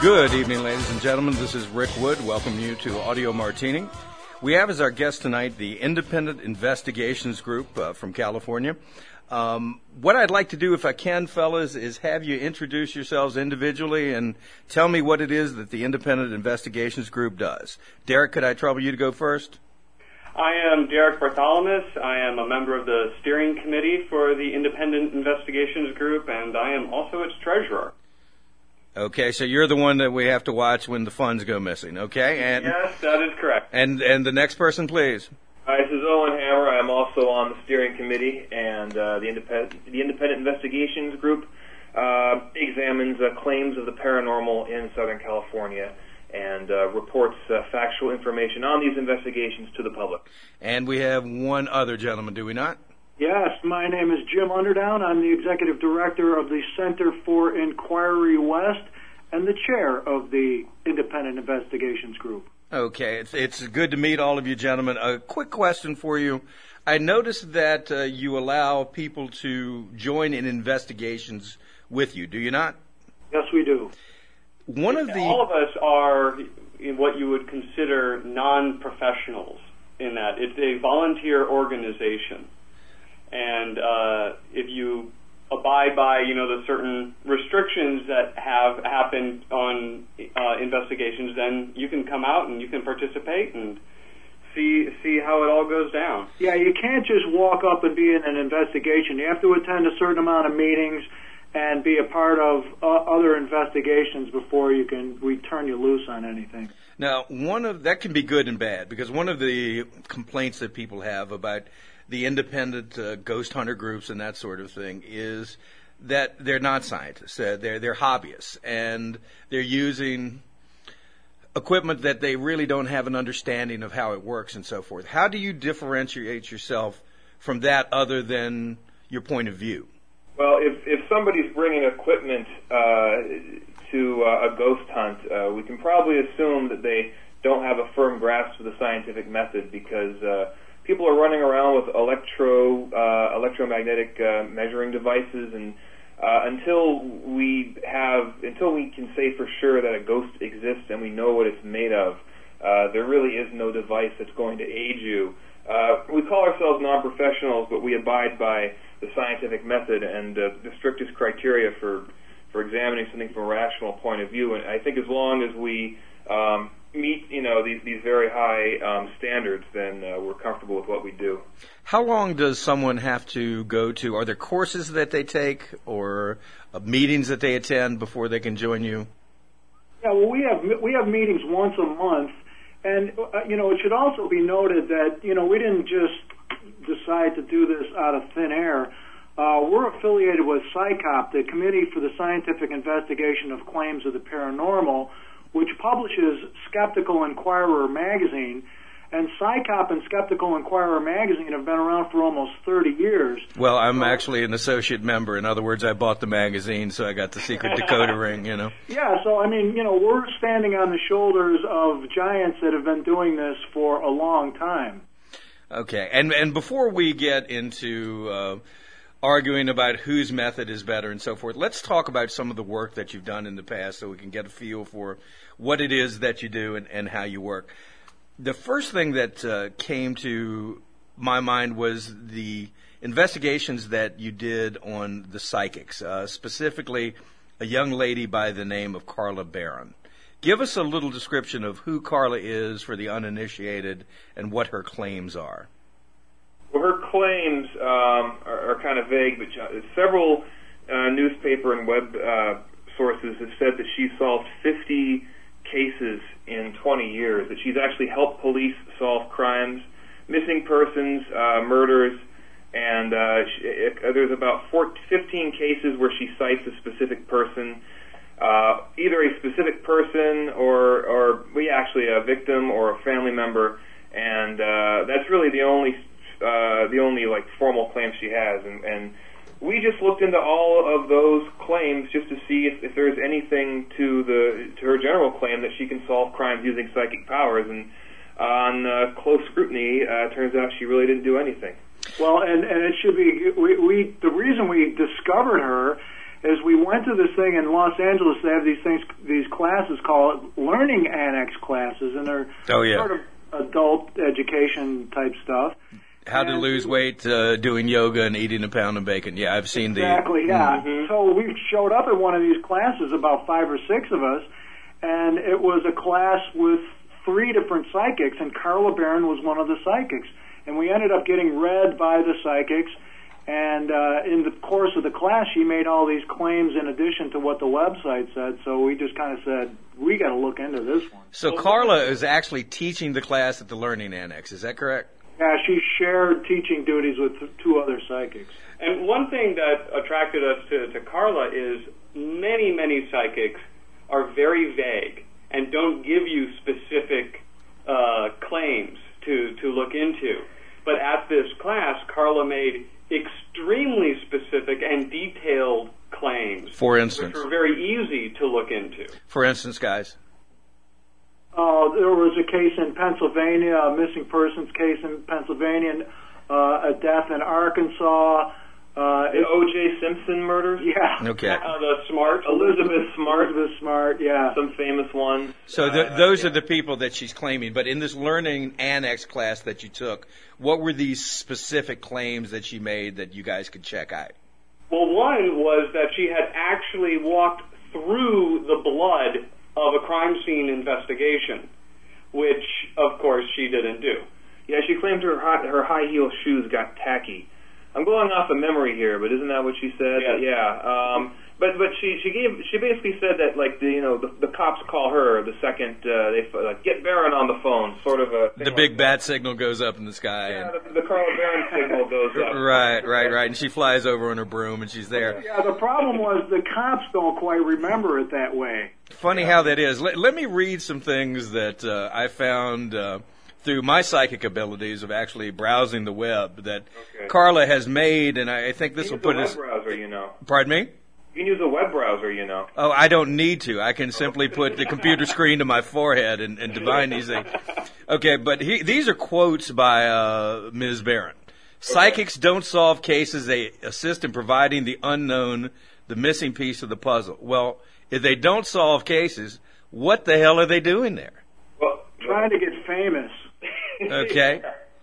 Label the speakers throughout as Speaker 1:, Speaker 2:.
Speaker 1: Good evening, ladies and gentlemen. This is Rick Wood. Welcome you to Audio Martini. We have as our guest tonight the Independent Investigations Group from California. What I'd like to do, if I can, fellas, is have you introduce yourselves individually and tell me what it is that the Independent Investigations Group does. Derek, could I trouble you to go first?
Speaker 2: I am Derek Bartholomew. I am a member of the steering committee for the Independent Investigations Group, and I am also its treasurer.
Speaker 1: Okay, so you're the one that we have to watch when the funds go missing, okay? And,
Speaker 2: yes, that is correct.
Speaker 1: And the next person, please.
Speaker 3: Hi, this is Owen Hammer. I'm also on the steering committee, and the Independent Investigations Group examines claims of the paranormal in Southern California and reports factual information on these investigations to the public.
Speaker 1: And we have one other gentleman, do we not?
Speaker 4: Yes, my name is Jim Underdown. I'm the executive director of the Center for Inquiry West and the chair of the Independent Investigations Group.
Speaker 1: Okay, it's good to meet all of you gentlemen. A quick question for you. I noticed that you allow people to join in investigations with you, do you not?
Speaker 4: Yes, we do.
Speaker 2: All of us are in what you would consider non-professionals in that. It's a volunteer organization. And if you abide by, the certain restrictions that have happened on investigations, then you can come out and you can participate and see how it all goes down.
Speaker 4: Yeah, you can't just walk up and be in an investigation. You have to attend a certain amount of meetings and be a part of other investigations before we turn you loose on anything.
Speaker 1: Now, that can be good and bad, because one of the complaints that people have about the independent ghost hunter groups and that sort of thing is that they're not scientists. They're hobbyists, and they're using equipment that they really don't have an understanding of how it works and so forth. How do you differentiate yourself from that other than your point of view?
Speaker 3: Well, if somebody's bringing equipment to a ghost hunt, we can probably assume that they don't have a firm grasp of the scientific method, because people are running around with electromagnetic measuring devices, and until we can say for sure that a ghost exists and we know what it's made of, there really is no device that's going to aid you. We call ourselves non-professionals, but we abide by the scientific method and the strictest criteria for examining something from a rational point of view. And I think as long as we meet, these very high standards, then we're comfortable with what we do.
Speaker 1: How long does someone have to go to? Are there courses that they take or meetings that they attend before they can join you?
Speaker 4: Yeah, well, we have meetings once a month, and it should also be noted that we didn't just decide to do this out of thin air. We're affiliated with CSICOP, the Committee for the Scientific Investigation of Claims of the Paranormal, which publishes Skeptical Inquirer magazine. And CSICOP and Skeptical Inquirer magazine have been around for almost 30 years.
Speaker 1: Well, I'm actually an associate member. In other words, I bought the magazine, so I got the secret decoder ring,
Speaker 4: Yeah, so, we're standing on the shoulders of giants that have been doing this for a long time.
Speaker 1: Okay, and before we get into arguing about whose method is better and so forth, let's talk about some of the work that you've done in the past so we can get a feel for what it is that you do and how you work. The first thing that came to my mind was the investigations that you did on the psychics, specifically a young lady by the name of Carla Barron. Give us a little description of who Carla is for the uninitiated and what her claims are.
Speaker 3: Well, her claims are kind of vague, but several newspaper and web sources have said that she solved 50 cases in 20 years, that she's actually helped police solve crimes, missing persons, murders, and there's about 15 cases where she cites a specific person, either a specific person or actually a victim or a family member, and that's really the only formal claim she has, and we just looked into all of those claims just to see if there's anything to her general claim that she can solve crimes using psychic powers, and on close scrutiny, it turns out she really didn't do anything.
Speaker 4: Well, and it should be the reason we discovered her is we went to this thing in Los Angeles. They have these classes called Learning Annex classes, and they're sort of adult education type stuff.
Speaker 1: How to lose weight doing yoga and eating a pound of bacon. Yeah, I've seen
Speaker 4: exactly. Yeah. Mm-hmm. So we showed up at one of these classes, about 5 or 6 of us, and it was a class with 3 different psychics, and Carla Barron was one of the psychics. And we ended up getting read by the psychics, and in the course of the class, she made all these claims in addition to what the website said, so we just kind of said, we got to look into this one.
Speaker 1: So Carla is actually teaching the class at the Learning Annex, is that correct?
Speaker 4: Yeah, she shared teaching duties with 2 other psychics.
Speaker 2: And one thing that attracted us to Carla is many, many psychics are very vague and don't give you specific claims to look into. But at this class, Carla made extremely specific and detailed claims.
Speaker 1: For instance?
Speaker 2: Which were very easy to look into.
Speaker 1: For instance, guys?
Speaker 4: There was a case in Pennsylvania, a missing persons case in Pennsylvania, a death in Arkansas.
Speaker 3: The O.J. Simpson murders?
Speaker 4: Yeah.
Speaker 1: Okay.
Speaker 2: The Smart.
Speaker 3: Elizabeth Smart,
Speaker 4: yeah.
Speaker 3: Some famous ones.
Speaker 1: So those are the people that she's claiming. But in this Learning Annex class that you took, what were these specific claims that she made that you guys could check out?
Speaker 2: Well, one was that she had actually walked through the blood of a crime scene investigation, which, of course, she didn't do.
Speaker 3: Yeah, she claimed her high heel shoes got tacky. I'm going off of memory here, but isn't that what she said?
Speaker 2: Yes.
Speaker 3: Yeah. But she basically said that the cops call her the second they get Barron on the phone, sort of a thing.
Speaker 1: The big bat signal goes up in the sky.
Speaker 3: Yeah, the Carla Barron signal goes up.
Speaker 1: Right, and she flies over on her broom and she's there.
Speaker 4: Yeah, the problem was the cops don't quite remember it that way.
Speaker 1: Funny how that is. Let me read some things that I found through my psychic abilities of actually browsing the web that Carla has made, and I think this will put us...
Speaker 3: You can use a web browser, you know.
Speaker 1: Pardon me?
Speaker 3: You can use a web browser, you know.
Speaker 1: Oh, I don't need to. I can simply put the computer screen to my forehead and divine these things. Okay, but these are quotes by Ms. Barron. Psychics don't solve cases. They assist in providing the unknown, the missing piece of the puzzle. Well, if they don't solve cases, what the hell are they doing there?
Speaker 4: Well, trying to get famous.
Speaker 1: Okay.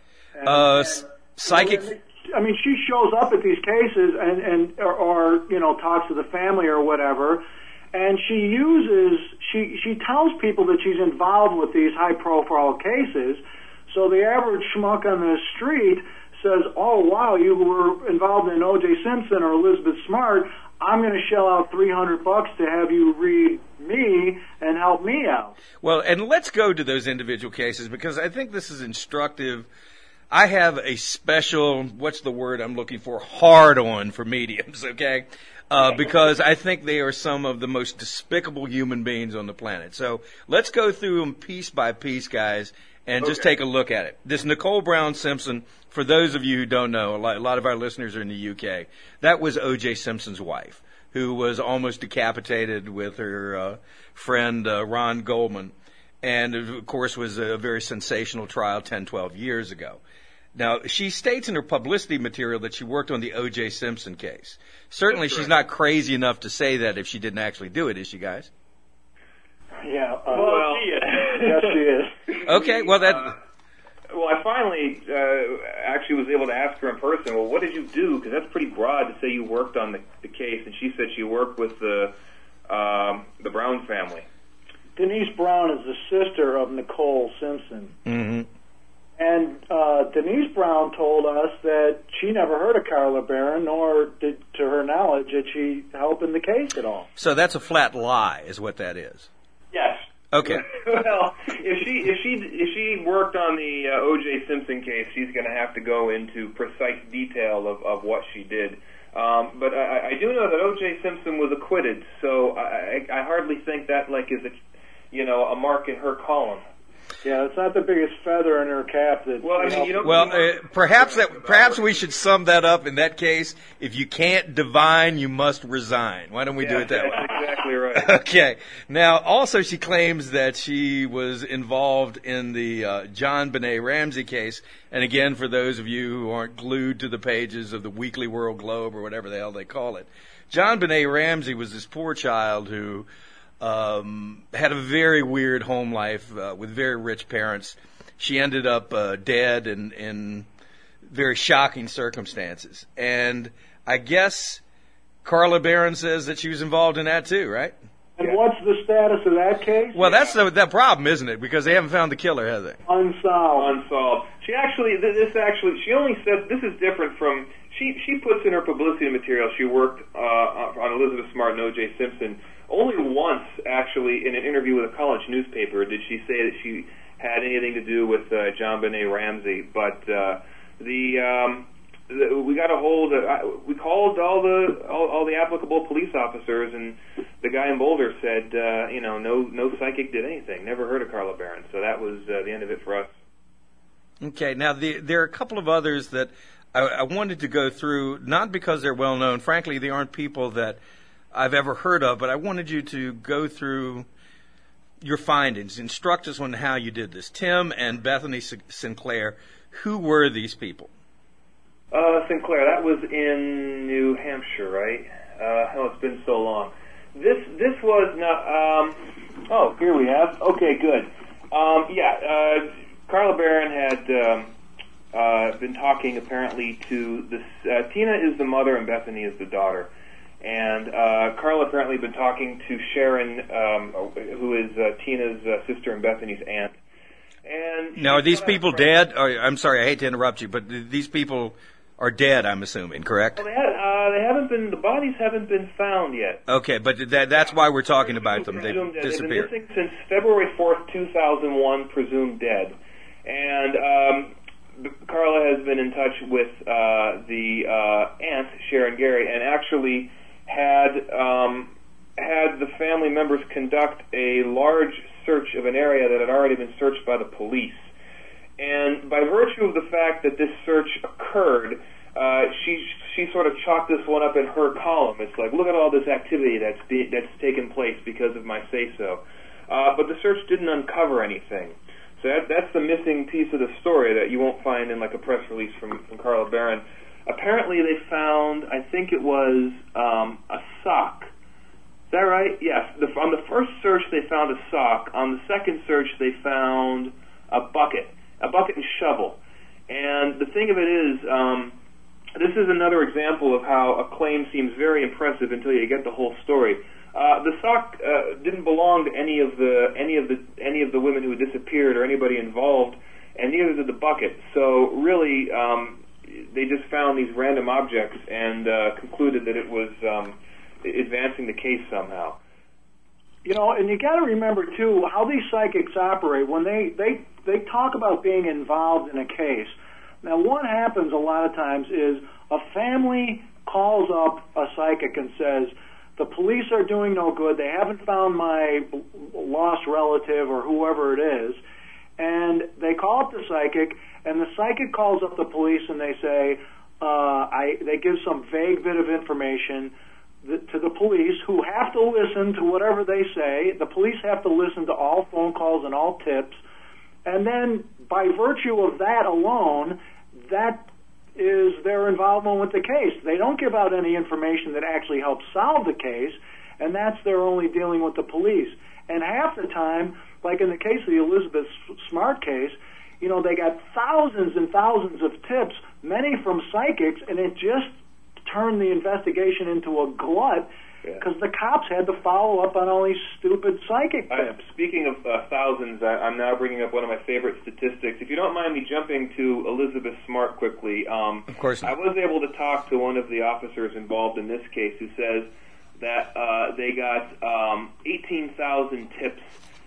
Speaker 1: Psychic...
Speaker 4: I mean, she shows up at these cases or talks to the family or whatever, and she tells people that she's involved with these high-profile cases. So the average schmuck on the street says, "Oh, wow, you were involved in O.J. Simpson or Elizabeth Smart. I'm going to shell out $300 to have you read me and help me out."
Speaker 1: Well, and let's go to those individual cases because I think this is instructive. I have a special, what's the word I'm looking for, hard-on for mediums, okay? Because I think they are some of the most despicable human beings on the planet. So let's go through them piece by piece, guys, and just take a look at it. This Nicole Brown Simpson, for those of you who don't know, a lot of our listeners are in the UK, that was O.J. Simpson's wife, who was almost decapitated with her friend Ron Goldman, and, of course, was a very sensational trial 10, 12 years ago. Now, she states in her publicity material that she worked on the O.J. Simpson case. Certainly, she's not crazy enough to say that if she didn't actually do it, is she, guys?
Speaker 4: Yeah.
Speaker 2: She is.
Speaker 4: Yes, she is.
Speaker 1: Okay, well, that...
Speaker 3: Well, I finally actually was able to ask her in person, well, what did you do? Because that's pretty broad to say you worked on the case. And she said she worked with the Brown family.
Speaker 4: Denise Brown is the sister of Nicole Simpson.
Speaker 1: Mm-hmm.
Speaker 4: And Denise Brown told us that she never heard of Carla Barron, nor did, to her knowledge, did she help in the case at all.
Speaker 1: So that's a flat lie, is what that is.
Speaker 2: Yes.
Speaker 1: Okay.
Speaker 3: Well, if she worked on the O.J. Simpson case, she's going to have to go into precise detail of what she did. But I do know that O.J. Simpson was acquitted, so I hardly think that is a mark in her column.
Speaker 4: Yeah, it's not the biggest feather in her cap.
Speaker 1: Perhaps we should sum that up in that case. If you can't divine, you must resign. Why don't we do it that way?
Speaker 3: That's exactly right.
Speaker 1: Okay. Now, also she claims that she was involved in the John Benet Ramsey case. And again, for those of you who aren't glued to the pages of the Weekly World Globe or whatever the hell they call it, JonBenét Ramsey was this poor child who had a very weird home life with very rich parents. She ended up dead in very shocking circumstances. And I guess Carla Barron says that she was involved in that too, right?
Speaker 4: And what's the status of that case?
Speaker 1: Well, that's the problem, isn't it? Because they haven't found the killer, have they?
Speaker 3: Unsolved. She only said, this is different from, she puts in her publicity material, she worked on Elizabeth Smart and O.J. Simpson. Only once, actually, in an interview with a college newspaper, did she say that she had anything to do with JonBenét Ramsey. But we got a hold. We called all the applicable police officers, and the guy in Boulder said, no psychic did anything. Never heard of Carla Barron. So that was the end of it for us.
Speaker 1: Okay. Now there are a couple of others that I wanted to go through, not because they're well known. Frankly, they aren't people that I've ever heard of, but I wanted you to go through your findings, instruct us on how you did this. Tim and Bethany Sinclair, who were these people?
Speaker 3: Sinclair, that was in New Hampshire, right? It's been so long. This was not. Here we have. Okay, good. Carla Barron had been talking apparently to this. Tina is the mother and Bethany is the daughter. And Carla apparently had been talking to Sharon, who is Tina's sister and Bethany's aunt. And
Speaker 1: now, are these people dead? I'm sorry, I hate to interrupt you, but these people are dead, I'm assuming, correct?
Speaker 3: Well, they haven't been. The bodies haven't been found yet.
Speaker 1: Okay, but that's why we're talking about them. They disappeared.
Speaker 3: They've been missing since February 4th, 2001, presumed dead. And Carla has been in touch with the aunt, Sharon Gary, and actually had the family members conduct a large search of an area that had already been searched by the police. And by virtue of the fact that this search occurred, she sort of chalked this one up in her column. It's like, look at all this activity that's taken place because of my say-so. But the search didn't uncover anything. So that's the missing piece of the story that you won't find in like a press release from Carla Barron. Apparently they found, I think it was a sock. Is that right? Yes. On the first search they found a sock. On the second search they found a bucket and shovel. And the thing of it is, this is another example of how a claim seems very impressive until you get the whole story. The sock didn't belong to any of the women who had disappeared or anybody involved, and neither did the bucket. So really, they just found these random objects and concluded that it was advancing the case somehow.
Speaker 4: And you got to remember too how these psychics operate when they talk about being involved in a case. Now, what happens a lot of times is a family calls up a psychic and says, the police are doing no good. They haven't found my lost relative or whoever it is. And they call up the psychic, and the psychic calls up the police and they say, they give some vague bit of information to the police, who have to listen to whatever they say. The police have to listen to all phone calls and all tips. And then by virtue of that alone, that is their involvement with the case. They don't give out any information that actually helps solve the case, and that's their only dealing with the police. And half the time, like in the case of the Elizabeth Smart case, they got thousands and thousands of tips, many from psychics, and it just turned the investigation into a glut because the cops had to follow up on all these stupid psychic tips.
Speaker 3: Speaking of thousands, I'm now bringing up one of my favorite statistics. If you don't mind me jumping to Elizabeth Smart quickly,
Speaker 1: of course not.
Speaker 3: I was able to talk to one of the officers involved in this case who says that they got 18,000 tips,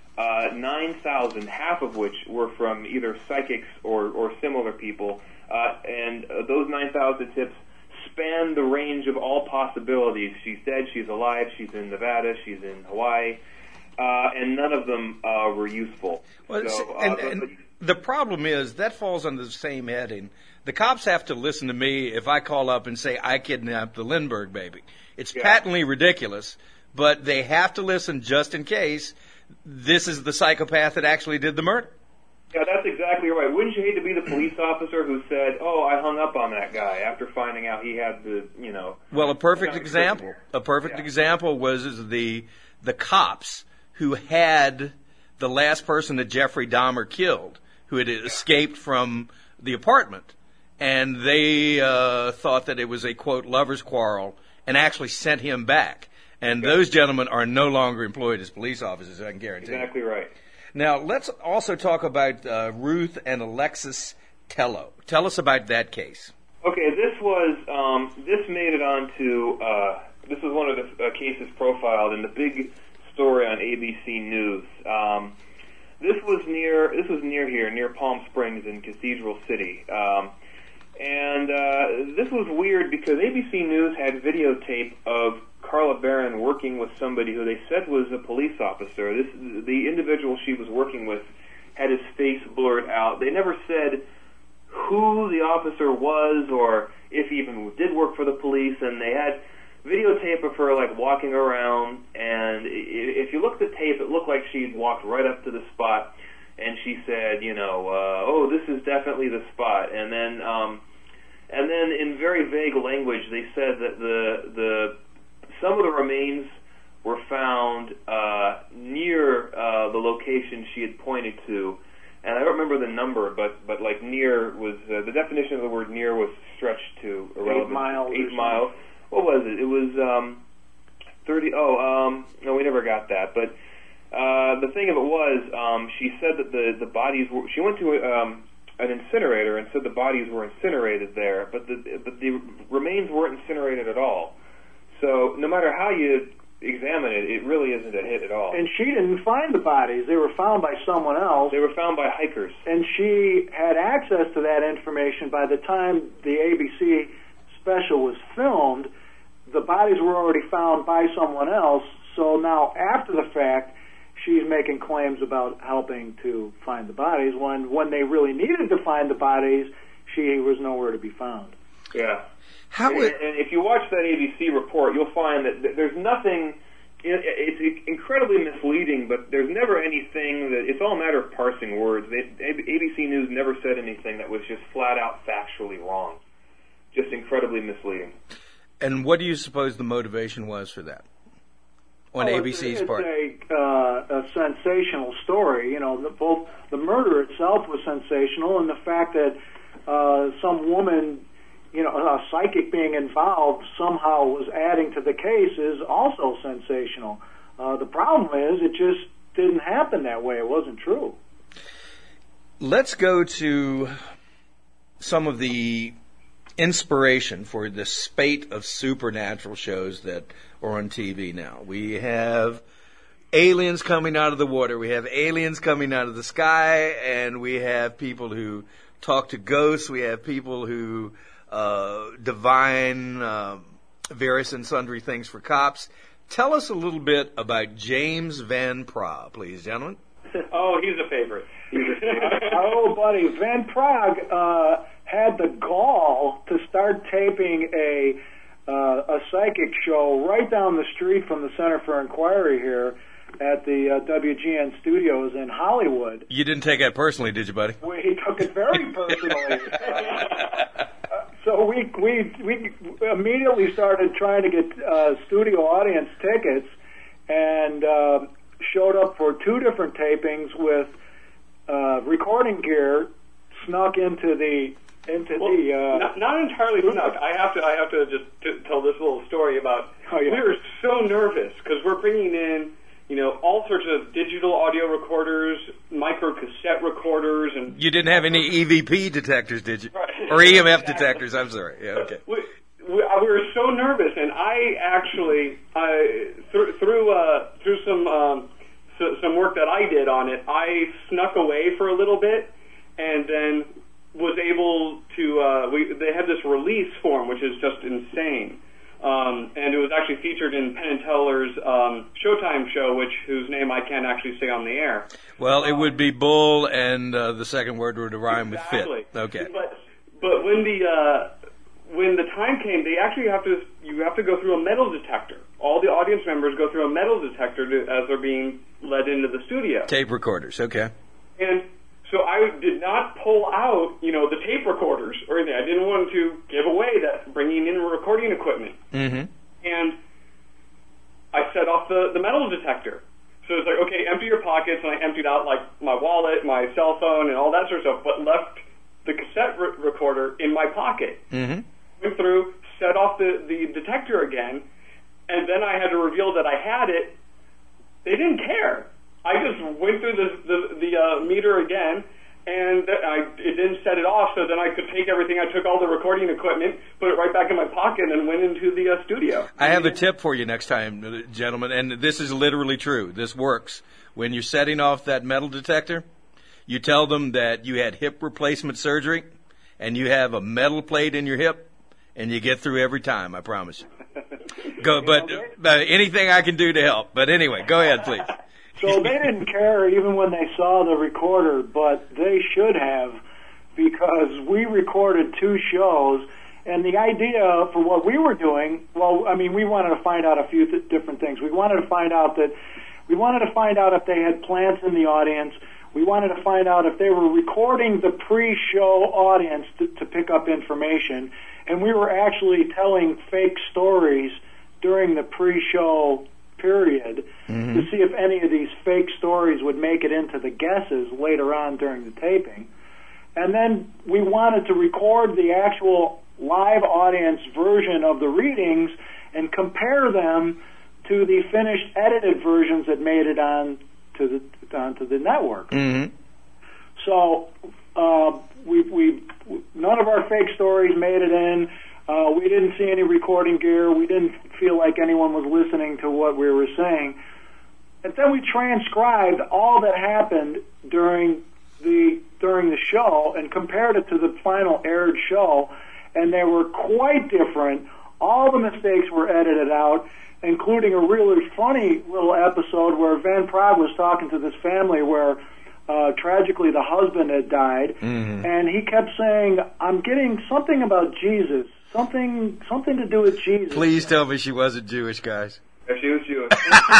Speaker 3: 9,000, half of which were from either psychics or similar people, and those 9,000 tips span the range of all possibilities. She's dead, she's alive, she's in Nevada, she's in Hawaii, and none of them were useful.
Speaker 1: Well, and the problem is that falls under the same heading. The cops have to listen to me if I call up and say I kidnapped the Lindbergh baby. It's patently ridiculous, but they have to listen just in case this is the psychopath that actually did the murder.
Speaker 3: Yeah, that's exactly right. Wouldn't you hate to be the police officer who said, "Oh, I hung up on that guy," after finding out he had the,
Speaker 1: Well, a perfect example. A perfect example was the cops who had the last person that Jeffrey Dahmer killed, who had escaped from the apartment, and they thought that it was a, quote, lover's quarrel, and actually sent him back. And those gentlemen are no longer employed as police officers, I can guarantee.
Speaker 3: Exactly right.
Speaker 1: Now, let's also talk about Ruth and Alexis Tello. Tell us about that case.
Speaker 3: Okay, this made it onto, this was one of the cases profiled in the big story on ABC News. This was near here, near Palm Springs in Cathedral City. And this was weird because ABC News had videotape of Carla Barron working with somebody who they said was a police officer. The individual she was working with had his face blurred out. They never said who the officer was or if he even did work for the police, and they had videotape of her like walking around, and if you look at the tape, it looked like she'd walked right up to the spot, and she said, oh, this is definitely the spot, and then in very vague language, they said that some of the remains were found near the location she had pointed to, and I don't remember the number, but like near was the definition of the word near was stretched to irrelevant.
Speaker 4: 8 miles.
Speaker 3: 8 miles. What was it? It was 30. No, we never got that. But the thing of it was, she said that the bodies were. She went to an incinerator and said the bodies were incinerated there, but the remains weren't incinerated at all. So no matter how you examine it, it really isn't a hit at all.
Speaker 4: And she didn't find the bodies. They were found by someone else.
Speaker 3: They were found by hikers.
Speaker 4: And she had access to that information by the time the ABC special was filmed. The bodies were already found by someone else. So now, after the fact, she's making claims about helping to find the bodies. When they really needed to find the bodies, she was nowhere to be found.
Speaker 3: Yeah. And if you watch that ABC report, you'll find that there's nothing. It's incredibly misleading, but there's never anything that. It's all a matter of parsing words. ABC News never said anything that was just flat out factually wrong. Just incredibly misleading.
Speaker 1: And what do you suppose the motivation was for that on ABC's part?
Speaker 4: It's a sensational story. Both the murder itself was sensational, and the fact that some woman, a psychic being involved, somehow was adding to the case is also sensational. The problem is it just didn't happen that way. It wasn't true.
Speaker 1: Let's go to some of the inspiration for the spate of supernatural shows that are on TV now. We have aliens coming out of the water, we have aliens coming out of the sky, and we have people who talk to ghosts, we have people who divine various and sundry things for cops. Tell us a little bit about James Van Praagh, please, gentlemen.
Speaker 2: Oh, he's a favorite.
Speaker 4: Oh, buddy, Van Praagh had the gall to start taping a psychic show right down the street from the Center for Inquiry here at the WGN studios in Hollywood.
Speaker 1: You didn't take that personally, did you, buddy?
Speaker 4: He took it very personally. So we immediately started trying to get studio audience tickets, and showed up for 2 different tapings with recording gear, snuck into the
Speaker 2: not entirely snuck. I have to just tell this little story about.
Speaker 4: Oh, yeah.
Speaker 2: We were so nervous because we're bringing in all sorts of digital audio recorders, micro cassette recorders, and
Speaker 1: you didn't have any EVP detectors, did you?
Speaker 2: Right.
Speaker 1: Or EMF detectors? I'm sorry. Yeah, okay.
Speaker 2: We were so nervous, and I actually through some work that I did on it, I snuck away for a little bit, and then was able to. They had this release form, which is just insane. And it was actually featured in Penn and Teller's Showtime show, whose name I can't actually say on the air.
Speaker 1: Well, it would be bull, and the second word would rhyme with fit. Okay.
Speaker 2: But when the time came, they actually you have to go through a metal detector. All the audience members go through a metal detector as they're being led into the studio.
Speaker 1: Tape recorders, okay.
Speaker 2: And so I I did not pull out, the tape recorders or anything. I didn't want to give away that bringing in recording equipment.
Speaker 1: Mm-hmm.
Speaker 2: And I set off the metal detector. So it's like, okay, empty your pockets, and I emptied out like my wallet, my cell phone, and all that sort of stuff, but left the cassette recorder in my pocket.
Speaker 1: Mm-hmm.
Speaker 2: Went through, set off the detector again, and then I had to reveal that I had it. They didn't care. I just went through the meter again, and it didn't set it off, so then I could take everything. I took all the recording equipment, put it right back in my pocket, and went into the studio.
Speaker 1: I have a tip for you next time, gentlemen, and this is literally true. This works. When you're setting off that metal detector, you tell them that you had hip replacement surgery, and you have a metal plate in your hip, and you get through every time, I promise you. Go, but anything I can do to help. But anyway, go ahead, please.
Speaker 4: So they didn't care even when they saw the recorder, but they should have, because we recorded 2 shows, and the idea for what we were doing, we wanted to find out a few different things. We wanted to find out if they had plants in the audience. We wanted to find out if they were recording the pre-show audience to pick up information, and we were actually telling fake stories during the pre-show period to see if any of these fake stories would make it into the guesses later on during the taping. And then we wanted to record the actual live audience version of the readings and compare them to the finished edited versions that made it onto the network.
Speaker 1: Mm-hmm.
Speaker 4: So we none of our fake stories made it in. We didn't see any recording gear. We didn't feel like anyone was listening to what we were saying. And then we transcribed all that happened during the show and compared it to the final aired show, and they were quite different. All the mistakes were edited out, including a really funny little episode where Van Praagh was talking to this family where tragically the husband had died, and he kept saying, "I'm getting something about Jesus. Something to do with Jesus."
Speaker 1: Please tell me she wasn't Jewish, guys.
Speaker 3: Yeah, she was Jewish.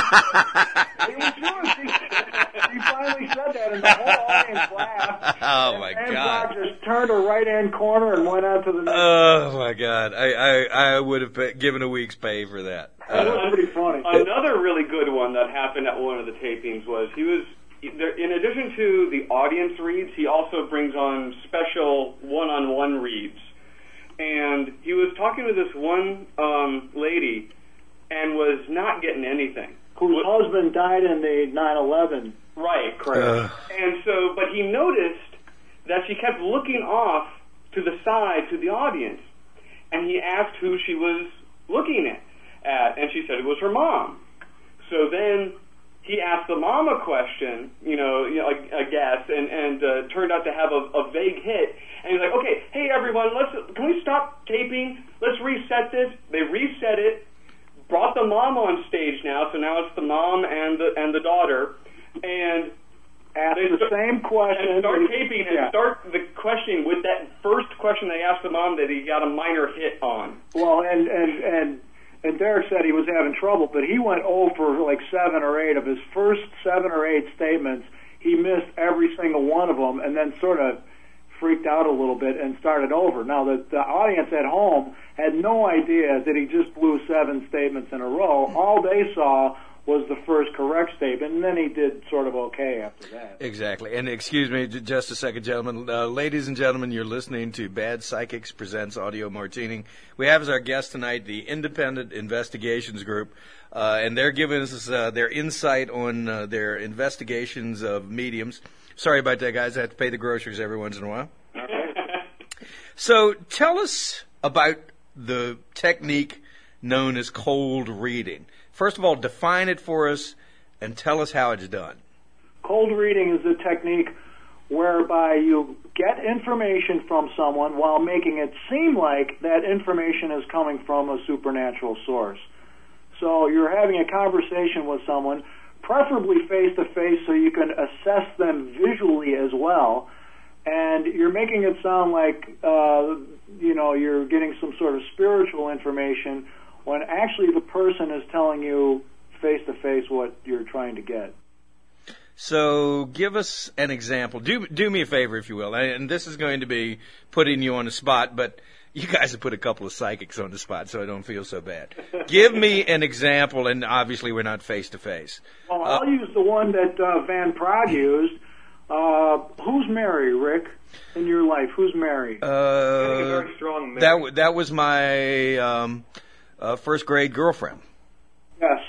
Speaker 4: He was Jewish. He finally said that, and the whole audience laughed.
Speaker 1: Oh, my
Speaker 4: and
Speaker 1: God.
Speaker 4: just turned a right-hand corner and went on to the next.
Speaker 1: Oh, my God. I would have given a week's pay for that.
Speaker 4: That was pretty funny.
Speaker 2: Another really good one that happened at one of the tapings was in addition to the audience reads, he also brings on special one-on-one reads. And he was talking to this one lady and was not getting anything.
Speaker 4: Whose husband died in the 9/11
Speaker 2: right
Speaker 4: crash.
Speaker 2: And so, but he noticed that she kept looking off to the side to the audience, and he asked who she was looking at, and she said it was her mom. So then he asked the mom a question, I guess, and turned out to have a vague hit. And he's like, "Okay, hey everyone, can we stop taping? Let's reset this." They reset it, brought the mom on stage now, so now it's the mom and the daughter, and
Speaker 4: asked the same question.
Speaker 2: And start taping and start the questioning with that first question they asked the mom that he got a minor hit on.
Speaker 4: Well, and Derek said he was having trouble, but he went over like 7 or 8 of his first 7 or 8 statements. He missed every single one of them, and then sort of freaked out a little bit and started over. Now, the audience at home had no idea that he just blew 7 statements in a row. All they saw was the first correct statement, and then he did sort of okay after that.
Speaker 1: Exactly. And excuse me just a second, gentlemen. Ladies and gentlemen, you're listening to Bad Psychics Presents Audio Martini. We have as our guest tonight the Independent Investigations Group, and they're giving us their insight on their investigations of mediums. Sorry about that, guys. I have to pay the groceries every once in a while. So tell us about the technique known as cold reading. First of all, define it for us and tell us how it's done.
Speaker 4: Cold reading is a technique whereby you get information from someone while making it seem like that information is coming from a supernatural source. So you're having a conversation with someone, preferably face-to-face so you can assess them visually as well, and you're making it sound like you're getting some sort of spiritual information when actually the person is telling you face-to-face what you're trying to get.
Speaker 1: So give us an example. Do me a favor, if you will. And this is going to be putting you on the spot, but you guys have put a couple of psychics on the spot, so I don't feel so bad. Give me an example, and obviously we're not face-to-face.
Speaker 4: Well, I'll use the one that Van Praagh used. Who's Mary, Rick, in your life? Who's Mary?
Speaker 3: A very strong Mary.
Speaker 1: That was my first grade girlfriend.
Speaker 4: Yes.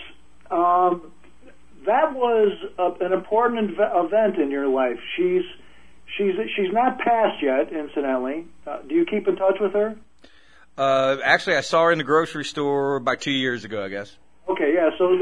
Speaker 4: That was an important event in your life. She's not passed yet, incidentally. Do you keep in touch with her?
Speaker 1: Actually, I saw her in the grocery store about 2 years ago, I guess.
Speaker 4: Okay, yeah. So,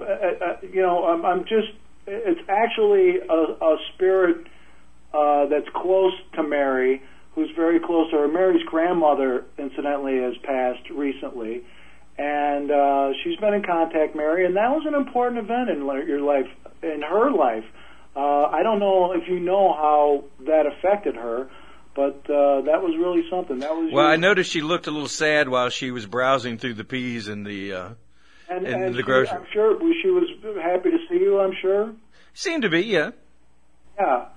Speaker 4: it's actually a spirit that's close to Mary, who's very close to her. Mary's grandmother, incidentally, has passed recently. And she's been in contact, Mary, and that was an important event in your life, in her life. I don't know if you know how that affected her, but that was really something. That was.
Speaker 1: Well, I noticed she looked a little sad while she was browsing through the peas in the the grocery.
Speaker 4: I'm sure she was happy to see you. I'm sure.
Speaker 1: Seemed to be, yeah.
Speaker 4: Yeah.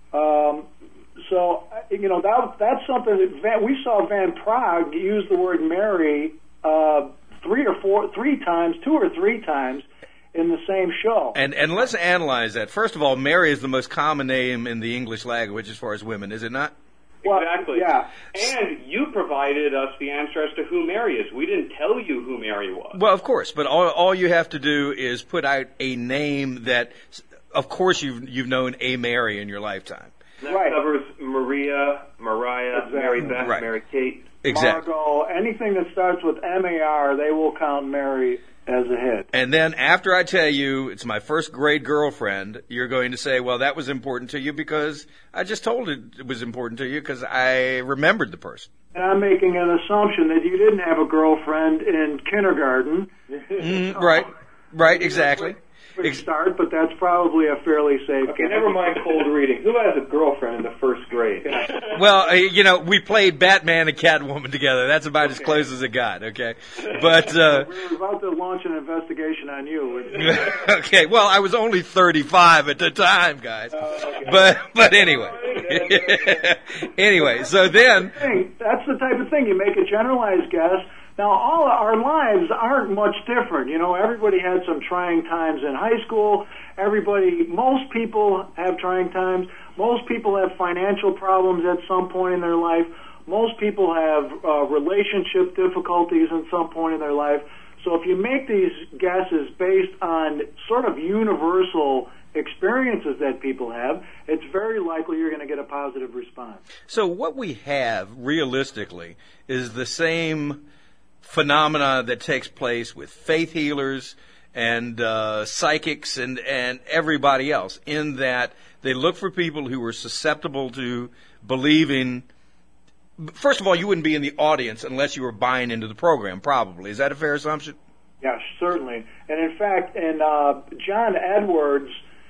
Speaker 4: So that's something that we saw Van Praagh use the word Mary. 2 or 3 times in the same show.
Speaker 1: And let's analyze that. First of all, Mary is the most common name in the English language as far as women, is it not?
Speaker 4: Well,
Speaker 2: exactly.
Speaker 4: Yeah.
Speaker 2: And you provided us the answer as to who Mary is. We didn't tell you who Mary was.
Speaker 1: Well, of course, but all you have to do is put out a name that, of course, you've known a Mary in your lifetime.
Speaker 3: That covers Maria, Mariah,
Speaker 4: exactly.
Speaker 3: Mary Beth,
Speaker 1: Right.
Speaker 3: Mary Kate.
Speaker 1: Exactly.
Speaker 4: Margot, anything that starts with M-A-R, they will count Mary as a hit.
Speaker 1: And then after I tell you it's my first grade girlfriend, you're going to say, well, that was important to you because I just told it was important to you because I remembered the person.
Speaker 4: And I'm making an assumption that you didn't have a girlfriend in kindergarten.
Speaker 1: Right, exactly.
Speaker 4: Quick start, but that's probably a fairly safe.
Speaker 3: Okay, never mind cold reading. Who has a girlfriend in the first grade?
Speaker 1: Well, we played Batman and Catwoman together. That's about as close as it got, okay? But
Speaker 4: we were about to launch an investigation on you.
Speaker 1: Okay, well, I was only 35 at the time, guys.
Speaker 4: Okay.
Speaker 1: But anyway. Anyway, so then
Speaker 4: that's the type of thing. You make a generalized guess. Now, all our lives aren't much different. Everybody had some trying times in high school. Most people have trying times. Most people have financial problems at some point in their life. Most people have relationship difficulties at some point in their life. So if you make these guesses based on sort of universal experiences that people have, it's very likely you're going to get a positive response.
Speaker 1: So what we have, realistically, is the same phenomena that takes place with faith healers and psychics and everybody else, in that they look for people who are susceptible to believing. First of all, you wouldn't be in the audience unless you were buying into the program, probably. Is that a fair assumption?
Speaker 4: Yes, certainly. And in fact, John Edwards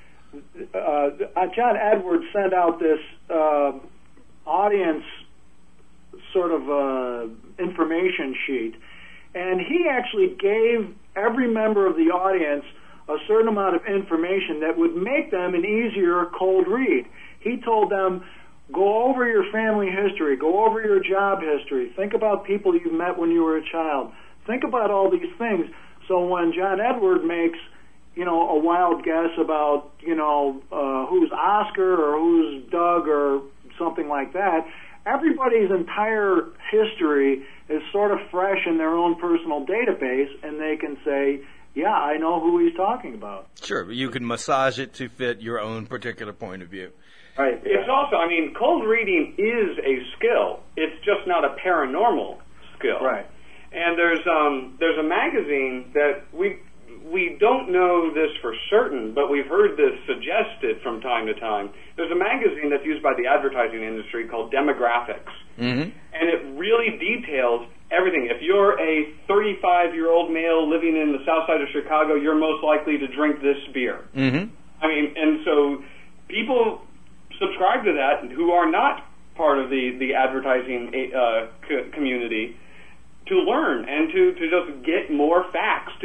Speaker 4: sent out this audience sort of information sheet, and he actually gave every member of the audience a certain amount of information that would make them an easier cold read. He told them, go over your family history, go over your job history, think about people you met when you were a child, think about all these things. So when John Edward makes, a wild guess about, who's Oscar or who's Doug or something like that, everybody's entire history is sort of fresh in their own personal database, and they can say, yeah, I know who he's talking about.
Speaker 1: Sure, but you can massage it to fit your own particular point of view.
Speaker 4: Right.
Speaker 2: It's also, cold reading is a skill. It's just not a paranormal skill.
Speaker 4: Right.
Speaker 2: And there's a magazine that we don't know this for certain, but we've heard this suggested from time to time. There's a magazine that's used by the advertising industry called Demographics.
Speaker 1: Mm-hmm.
Speaker 2: And it really details everything. If you're a 35-year-old male living in the south side of Chicago, you're most likely to drink this beer.
Speaker 1: Mm-hmm.
Speaker 2: And so people subscribe to that who are not part of the advertising community. to learn and to just get more facts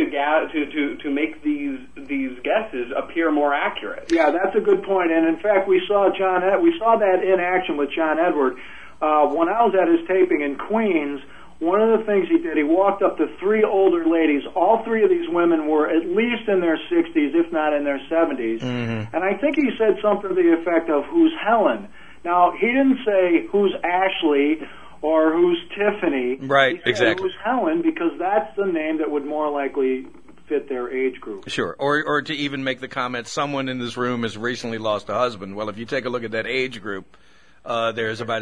Speaker 2: to make these guesses appear more accurate.
Speaker 4: Yeah, that's a good point. And in fact, we saw that in action with John Edward when I was at his taping in Queens. One of the things he did, he walked up to 3 older ladies. All 3 of these women were at least in their 60s, if not in their 70s. Mm-hmm. And I think he said something to the effect of, "Who's Helen?" Now, he didn't say, "Who's Ashley?" or "Who's Tiffany?"
Speaker 1: Right,
Speaker 4: he said,
Speaker 1: exactly.
Speaker 4: "Who's Helen?" because that's the name that would more likely fit their age group.
Speaker 1: Sure. Or to even make the comment, someone in this room has recently lost a husband. Well, if you take a look at that age group, there's about a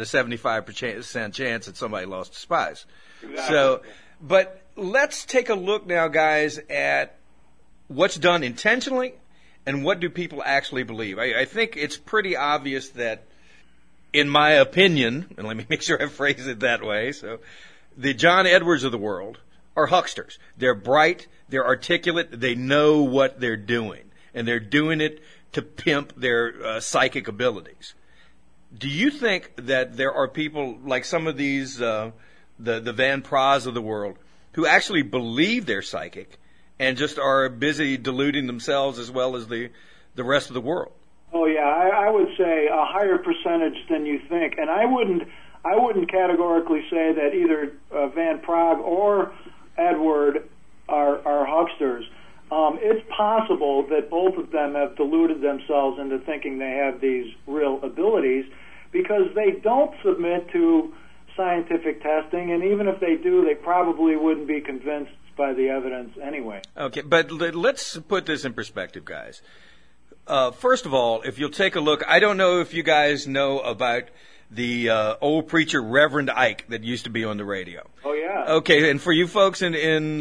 Speaker 1: 75% chance that somebody lost a spouse.
Speaker 2: Exactly.
Speaker 1: So, but let's take a look now, guys, at what's done intentionally and what do people actually believe. I think it's pretty obvious that, in my opinion, and let me make sure I phrase it that way, so the John Edwards of the world are hucksters. They're bright, they're articulate, they know what they're doing, and they're doing it to pimp their psychic abilities. Do you think that there are people like some of these, the Van Praagh of the world, who actually believe they're psychic and just are busy deluding themselves as well as the rest of the world?
Speaker 4: Oh yeah, I would say a higher percentage than you think, and I wouldn't categorically say that either Van Praagh or Edward are hucksters. It's possible that both of them have deluded themselves into thinking they have these real abilities because they don't submit to scientific testing, and even if they do, they probably wouldn't be convinced by the evidence anyway.
Speaker 1: Okay, but let's put this in perspective, guys. First of all, if you'll take a look, I don't know if you guys know about the old preacher Reverend Ike that used to be on the radio.
Speaker 4: Oh, yeah.
Speaker 1: Okay, and for you folks in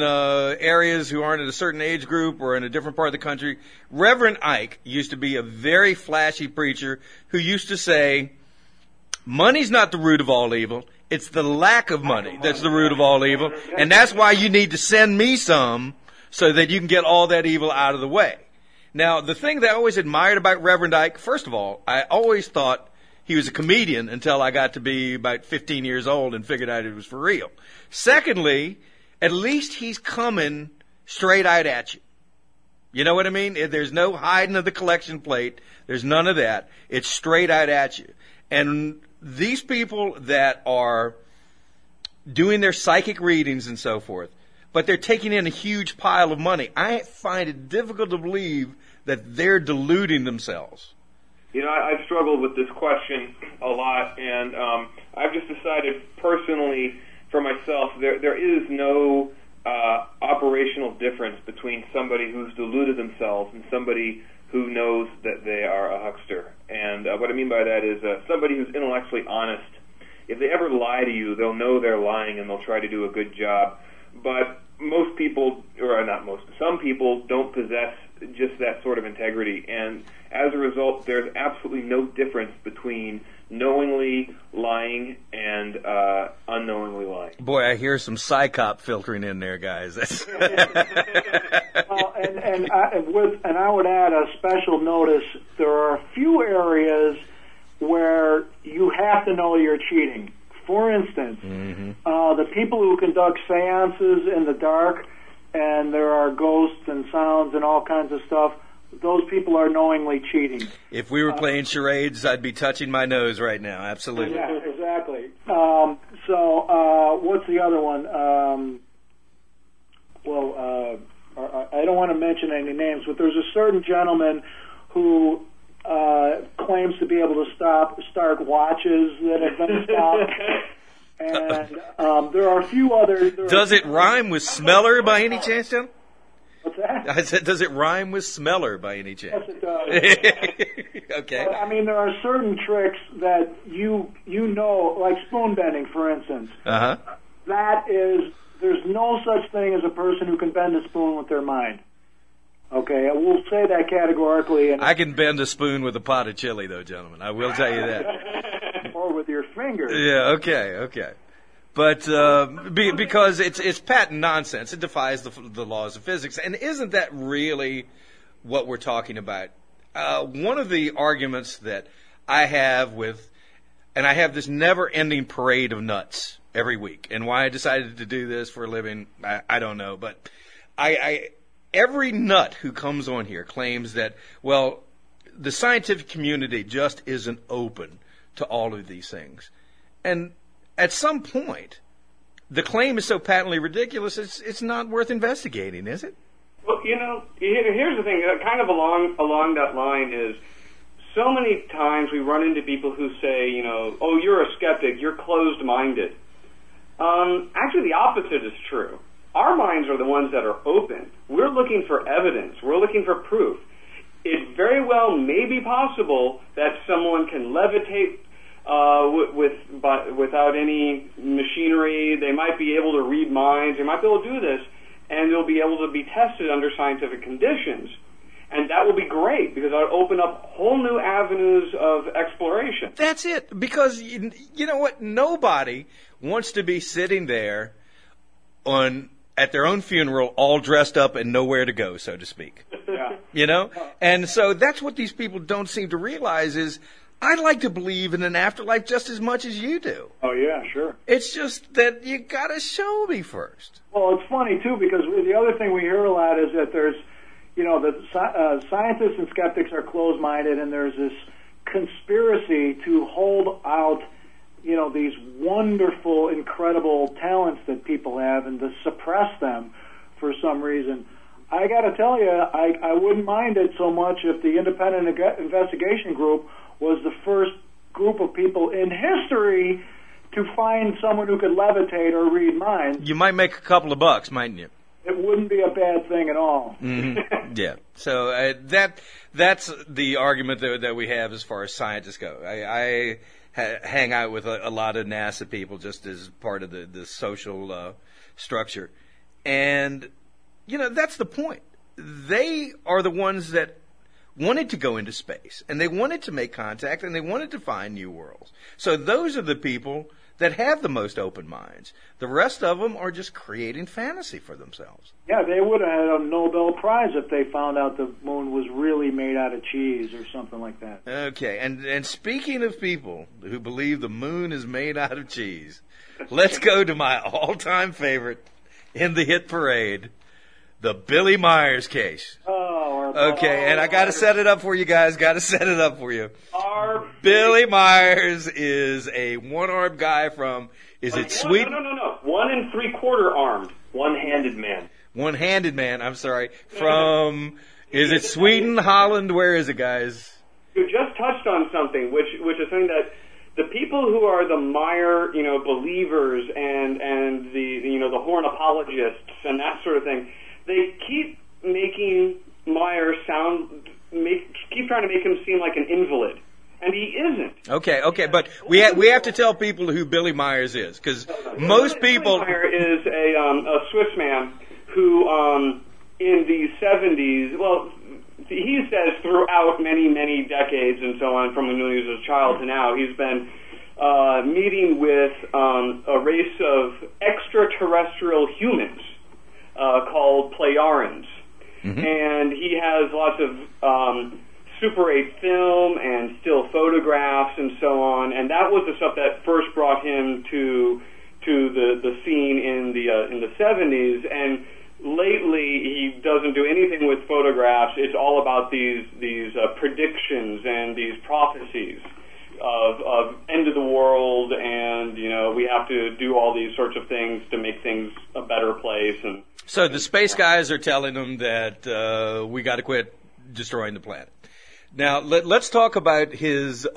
Speaker 1: areas who aren't in a certain age group or in a different part of the country, Reverend Ike used to be a very flashy preacher who used to say, money's not the root of all evil. It's the lack of money that's the root of all evil. And that's why you need to send me some so that you can get all that evil out of the way. Now, the thing that I always admired about Reverend Ike, first of all, I always thought he was a comedian until I got to be about 15 years old and figured out it was for real. Secondly, at least he's coming straight out at you. You know what I mean? There's no hiding of the collection plate. There's none of that. It's straight out at you. And these people that are doing their psychic readings and so forth, but they're taking in a huge pile of money, I find it difficult to believe that they're deluding themselves.
Speaker 3: You know, I've struggled with this question a lot, and I've just decided personally for myself there is no operational difference between somebody who's deluded themselves and somebody who knows that they are a huckster. And what I mean by that is somebody who's intellectually honest. If they ever lie to you, they'll know they're lying and they'll try to do a good job. But most people, or not most, some people don't possess just that sort of integrity. And as a result, there's absolutely no difference between knowingly lying and unknowingly lying.
Speaker 1: Boy, I hear some psychop filtering in there, guys.
Speaker 4: Well, and I would add a special notice. There are a few areas where you have to know you're cheating. For instance, the people who conduct seances in the dark, and there are ghosts and sounds and all kinds of stuff, those people are knowingly cheating.
Speaker 1: If we were playing charades, I'd be touching my nose right now. Absolutely.
Speaker 4: Yeah, exactly. What's the other one? I don't want to mention any names, but there's a certain gentleman who claims to be able to start watches that have been stopped. And there are a few other...
Speaker 1: Does it rhyme with smeller by any chance, John?
Speaker 4: What's that?
Speaker 1: I said, does it rhyme with smeller by any chance?
Speaker 4: Yes, it does.
Speaker 1: Okay.
Speaker 4: I mean, there are certain tricks that you know, like spoon bending, for instance.
Speaker 1: Uh-huh.
Speaker 4: There's no such thing as a person who can bend a spoon with their mind. Okay, we'll say that categorically. And
Speaker 1: I can bend a spoon with a pot of chili, though, gentlemen. I will tell you that.
Speaker 4: Or with your fingers.
Speaker 1: Yeah, okay. But because it's patent nonsense. It defies the laws of physics. And isn't that really what we're talking about? One of the arguments that I have and I have this never-ending parade of nuts every week. And why I decided to do this for a living, I don't know. But every nut who comes on here claims that, well, the scientific community just isn't open to all of these things. And at some point, the claim is so patently ridiculous, it's not worth investigating, is it?
Speaker 2: Well, here's the thing, kind of along that line is, so many times we run into people who say, oh, you're a skeptic, you're closed-minded. Actually, the opposite is true. Our minds are the ones that are open. We're looking for evidence. We're looking for proof. It very well may be possible that someone can levitate without any machinery. They might be able to read minds. They might be able to do this, and they'll be able to be tested under scientific conditions. And that will be great, because that will open up whole new avenues of exploration.
Speaker 1: That's it, because you know what? Nobody wants to be sitting there at their own funeral all dressed up and nowhere to go, so to speak.
Speaker 4: Yeah.
Speaker 1: And so that's what these people don't seem to realize is, I'd like to believe in an afterlife just as much as you do.
Speaker 4: Oh, yeah, sure.
Speaker 1: It's just that you got to show me first.
Speaker 4: Well, it's funny, too, because the other thing we hear a lot is that there's, that scientists and skeptics are closed-minded, and there's this conspiracy to hold out, these wonderful, incredible talents that people have and to suppress them for some reason. I got to tell you, I wouldn't mind it so much if the independent investigation group was the first group of people in history to find someone who could levitate or read minds.
Speaker 1: You might make a couple of bucks, mightn't you?
Speaker 4: It wouldn't be a bad thing at all.
Speaker 1: Mm-hmm. Yeah. So that's the argument that we have as far as scientists go. I hang out with a lot of NASA people just as part of the social structure. And, that's the point. They are the ones that wanted to go into space, and they wanted to make contact, and they wanted to find new worlds. So those are the people that have the most open minds. The rest of them are just creating fantasy for themselves.
Speaker 4: Yeah, they would have had a Nobel Prize if they found out the moon was really made out of cheese or something like that.
Speaker 1: Okay, and speaking of people who believe the moon is made out of cheese, let's go to my all-time favorite in the hit parade, the Billy Myers case. Okay, and I got to set it up for you guys. Billy Myers is a one-armed guy from, Sweden?
Speaker 2: No. 1 3/4 armed. One-handed man.
Speaker 1: One-handed man, I'm sorry. From, is it Sweden, Holland? Where is it, guys?
Speaker 2: You just touched on something, which is something that the people who are the Meyer, believers and the Horn apologists and that sort of thing, they keep making Meyer keep trying to make him seem like an invalid, and he isn't.
Speaker 1: Okay, but we have to tell people who Billy Myers is, because most people.
Speaker 2: Billy Meyer is a Swiss man who, in the 70s, well, he says throughout many decades and so on, from when he was a child to now, he's been meeting with a race of extraterrestrial humans called Plejarians. Mm-hmm. And he has lots of Super 8 film and still photographs and so on. And that was the stuff that first brought him to the scene in the 70s. And lately, he doesn't do anything with photographs. It's all about these predictions and these prophecies of end of the world, and we have to do all these sorts of things to make things a better place. And
Speaker 1: so the space guys are telling them that we got to quit destroying the planet. Now let's talk about his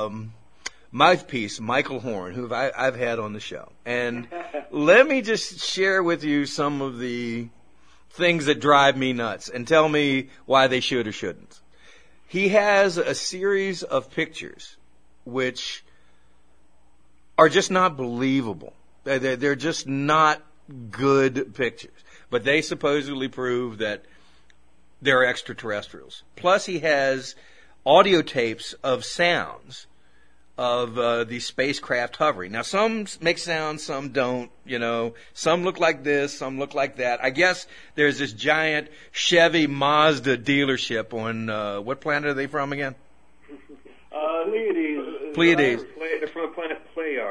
Speaker 1: mouthpiece, Michael Horn, who I've had on the show, and let me just share with you some of the things that drive me nuts, and tell me why they should or shouldn't. He has a series of pictures which are just not believable. They're just not good pictures. But they supposedly prove that they're extraterrestrials. Plus, he has audio tapes of sounds of these spacecraft hovering. Now, some make sounds, some don't, Some look like this, some look like that. I guess there's this giant Chevy Mazda dealership on, what planet are they from again?
Speaker 4: Pleiades.
Speaker 1: Pleiades.
Speaker 3: They're from the planet Playar.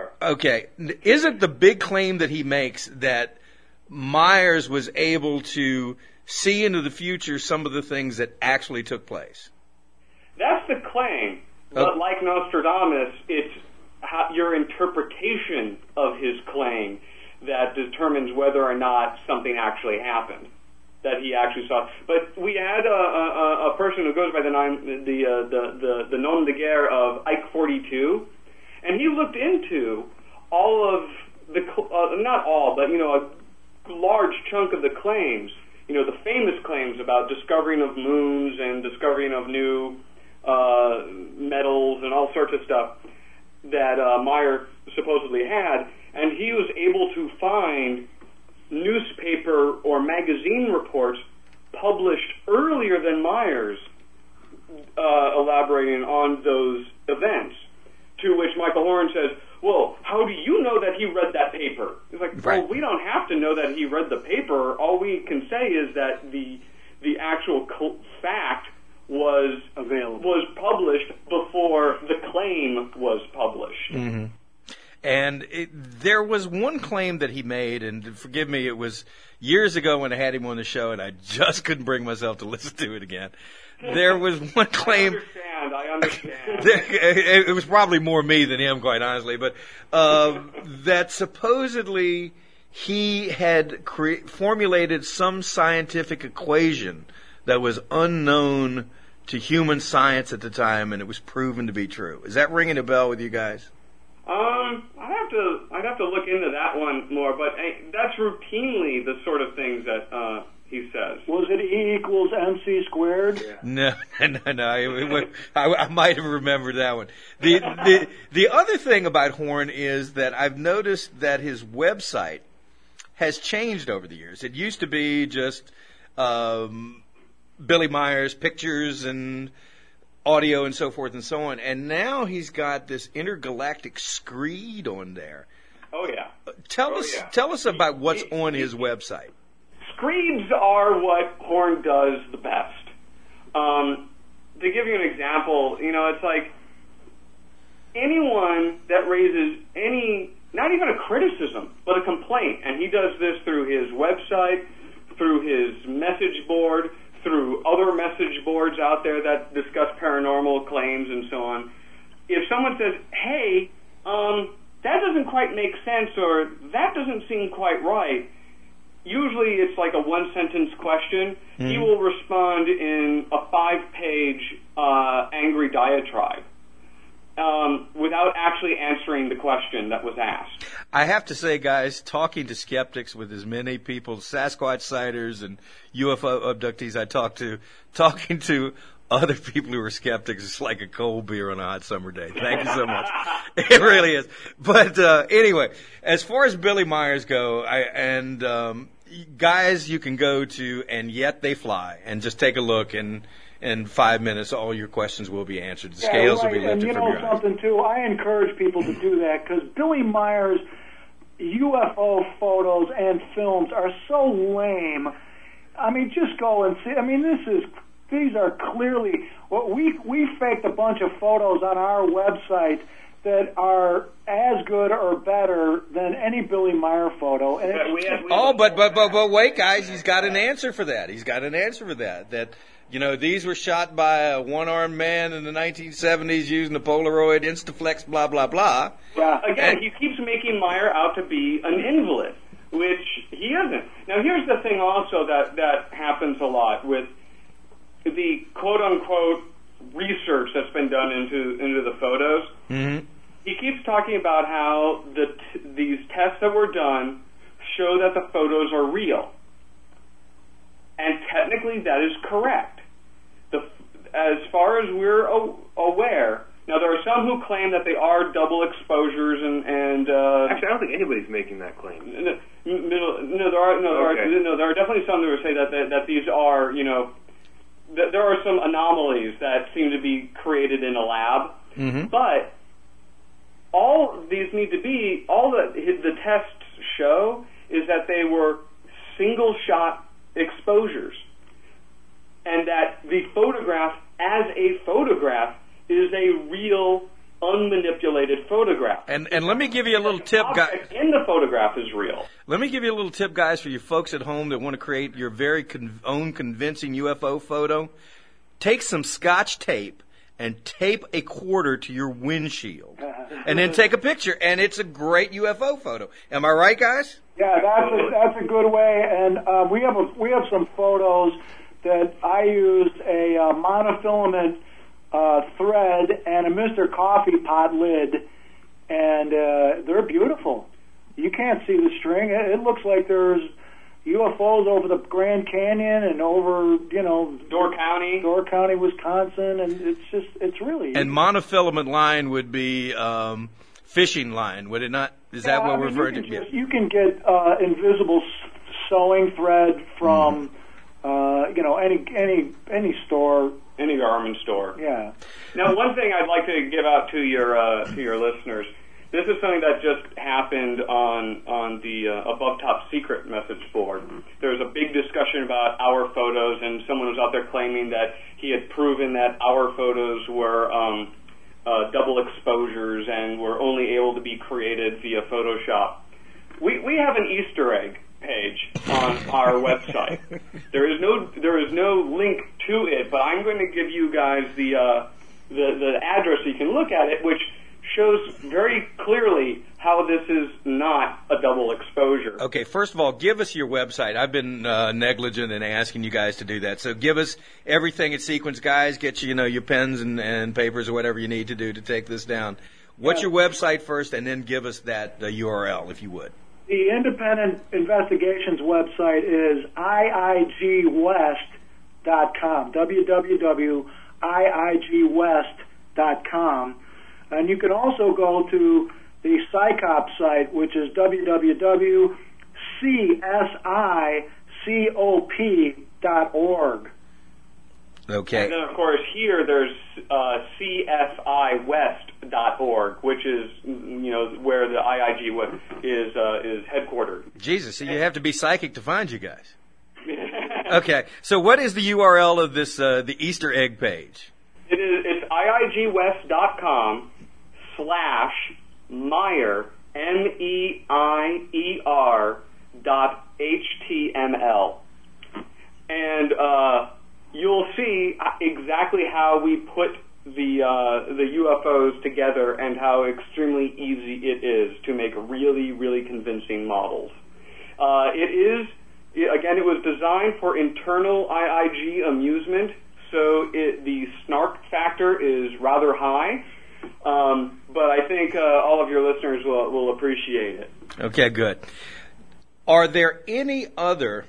Speaker 2: are.
Speaker 1: Okay. Isn't the big claim that he makes that Myers was able to see into the future some of the things that actually took place?
Speaker 2: That's the claim. But like Nostradamus, it's your interpretation of his claim that determines whether or not something actually happened, that he actually saw. But we had a person who goes by the nom de guerre of Ike 42, and he looked into all of the, not all, but, a large chunk of the claims, the famous claims about discovering of moons and discovering of new metals and all sorts of stuff that Meyer supposedly had, and he was able to find newspaper or magazine reports published earlier than Myers elaborating on those events, to which Michael Horn says, well, how do you know that he read that paper? It's like,
Speaker 1: right.
Speaker 2: Well, we don't have to know that he read the paper. All we can say is that the actual fact was published before the claim was published.
Speaker 1: Mm-hmm. And there was one claim that he made, and forgive me, it was years ago when I had him on the show, and I just couldn't bring myself to listen to it again. There was one claim.
Speaker 2: I understand.
Speaker 1: It was probably more me than him, quite honestly, but that supposedly he had formulated some scientific equation that was unknown to human science at the time, and it was proven to be true. Is that ringing a bell with you guys?
Speaker 2: I'd have to look into that one more, but that's routinely the sort of things that he says.
Speaker 4: Was it E equals MC squared?
Speaker 1: Yeah. No. I might have remembered that one. The other thing about Horn is that I've noticed that his website has changed over the years. It used to be just Billy Myers pictures and audio and so forth and so on, and now he's got this intergalactic screed on there.
Speaker 2: Oh yeah.
Speaker 1: Tell us about what's on his website.
Speaker 2: Screeds are what Horn does the best. To give you an example, it's like anyone that raises not even a criticism, but a complaint, and he does this through his website, through his message board, through other message boards out there that discuss paranormal claims and so on. If someone says, hey, that doesn't quite make sense, or that doesn't seem quite right, usually it's like a one-sentence question. Mm-hmm. He will respond in a 5-page angry diatribe without actually answering the question that was asked.
Speaker 1: I have to say, guys, talking to skeptics with as many people, Sasquatch sighters and UFO abductees I talk to, talking to other people who are skeptics is like a cold beer on a hot summer day. Thank you so much. It really is. But anyway, as far as Billy Myers go, guys, you can go to And Yet They Fly and just take a look, and in 5 minutes, all your questions will be answered. The scales will be lifted from your eyes.
Speaker 4: Something, too, I encourage people to do that, because Billy Myers' UFO photos and films are so lame. I mean, just go and see. I mean, these are clearly, we faked a bunch of photos on our website that are as good or better than any Billy Meyer photo. And
Speaker 1: but wait, guys, he's got an answer for that. That, these were shot by a one-armed man in the 1970s using a Polaroid, Instaflex, blah, blah, blah.
Speaker 2: Yeah. Again, he keeps making Meyer out to be an invalid, which he isn't. Now, here's the thing also that happens a lot with the quote-unquote research that's been done into the photos.
Speaker 1: Mm-hmm.
Speaker 2: He keeps talking about how these tests that were done show that the photos are real. And technically that is correct. As far as we're aware, now there are some who claim that they are double exposures and
Speaker 3: actually, I don't think anybody's making that claim.
Speaker 2: There are definitely some who say that these are, that there are some anomalies that seem to be created in a lab.
Speaker 1: Mm-hmm.
Speaker 2: But all these need to be, all the tests show is that they were single shot exposures, and that the photograph as a photograph is a real unmanipulated photograph.
Speaker 1: And let me give you a little tip, guys.
Speaker 2: In the photograph is real.
Speaker 1: Let me give you a little tip, guys, for you folks at home that want to create your very own convincing UFO photo. Take some Scotch tape and tape a quarter to your windshield, and then take a picture, and it's a great UFO photo. Am I right, guys?
Speaker 4: Yeah, that's a good way. And we have some photos that I used a monofilament thread and a Mr. Coffee pot lid, and they're beautiful. You can't see the string. It looks like there's UFOs over the Grand Canyon and over,
Speaker 2: Door County,
Speaker 4: Wisconsin, and it's really...
Speaker 1: And monofilament line would be fishing line, would it not? Is that what we're referring to?
Speaker 4: You can get invisible sewing thread from, any store.
Speaker 2: Any garment store.
Speaker 4: Yeah.
Speaker 2: Now, one thing I'd like to give out to your listeners. This is something that just happened on the Above Top Secret message board. There was a big discussion about our photos, and someone was out there claiming that he had proven that our photos were double exposures and were only able to be created via Photoshop. We have an Easter egg page on our website. There is no link to it, but I'm going to give you guys the address so you can look at it, which shows very clearly how this is not a double exposure.
Speaker 1: Okay, first of all, give us your website. I've been negligent in asking you guys to do that. So give us everything at Sequence, guys. Get your pens and papers or whatever you need to do to take this down. What's your website first, and then give us that URL, if you would.
Speaker 4: The Independent Investigations website is iigwest.com, www.iigwest.com. And you can also go to the CSICOP site, which is www.csicop.org.
Speaker 1: Okay.
Speaker 2: And then, of course, here there's csiwest.org, which is where the IIG is headquartered.
Speaker 1: Jesus, so you have to be psychic to find you guys. Okay, so what is the URL of this the Easter egg page?
Speaker 2: It's iigwest.com/Meier MEIER.html, and you'll see exactly how we put the UFOs together and how extremely easy it is to make really, really convincing models. It was designed for internal IIG amusement, so the snark factor is rather high, but I think all of your listeners will appreciate it.
Speaker 1: Okay, good. Are there any other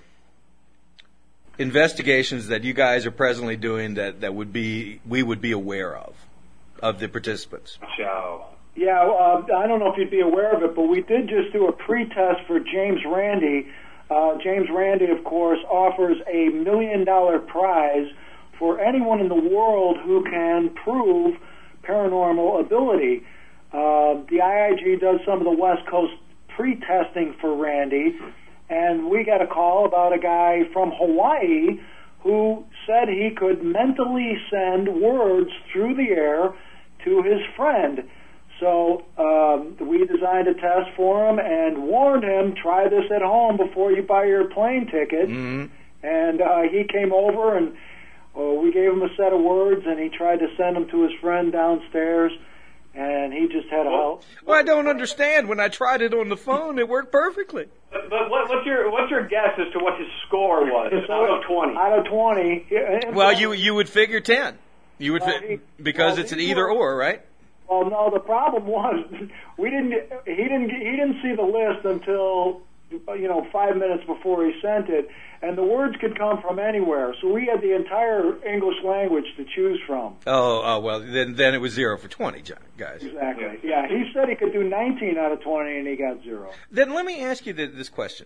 Speaker 1: investigations that you guys are presently doing that we would be aware of the participants?
Speaker 4: Yeah, I don't know if you'd be aware of it, but we did just do a pre-test for James Randi. James Randi, of course, offers a $1 million prize for anyone in the world who can prove paranormal ability. The IIG does some of the West Coast pre-testing for Randi, and we got a call about a guy from Hawaii who said he could mentally send words through the air to his friend. So we designed a test for him and warned him, try this at home before you buy your plane ticket.
Speaker 1: Mm-hmm.
Speaker 4: And he came over, and we gave him a set of words, and he tried to send them to his friend downstairs, and he just had a help.
Speaker 1: Well, I don't understand. When I tried it on the phone, it worked perfectly.
Speaker 2: But what's your guess as to what his score was out of 20?
Speaker 4: Out of 20.
Speaker 1: Well, you would figure 10. You would because it's an either or, right?
Speaker 4: Well, no. The problem was he didn't see the list until 5 minutes before he sent it, and the words could come from anywhere. So we had the entire English language to choose from.
Speaker 1: Oh, well, then it was 0 for 20, guys.
Speaker 4: Exactly. Yeah, he said he could do 19 out of 20, and he got 0.
Speaker 1: Then let me ask you this question: